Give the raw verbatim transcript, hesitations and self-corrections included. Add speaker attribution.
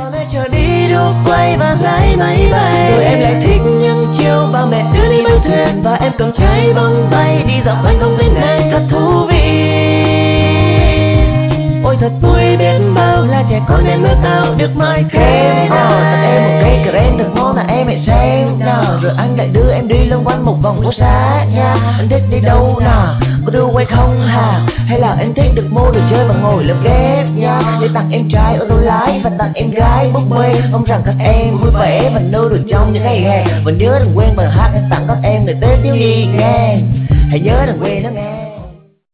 Speaker 1: mẹ chờ đi đu quay và lái máy bay. Rồi em lại thích những chiều ba mẹ đưa đi bằng thuyền, và em cầm trái bóng bay đi dạo quanh công viên này thật thú vị. Ôi thật vui biết bao là trẻ con nên mơ ảo được mãi thêm. Ờ, tặng em một cây creme thật ngon là em hãy xem nào. Rồi anh lại đưa em đi loanh quanh một vòng phố xá nha. Anh thích đi đâu nào, có đu quay không hả? Hay là anh thích được mua đồ chơi và ngồi lớp ghép nha. Để tặng em trai ô tô lái và tặng em gái búp bê. Mong rằng các em vui vẻ và nô được trong những ngày hè. Và nhớ đừng quên bài hát em tặng các em ngày Tết thiếu nhi nghe. Hãy nhớ đừng quên nó nghe.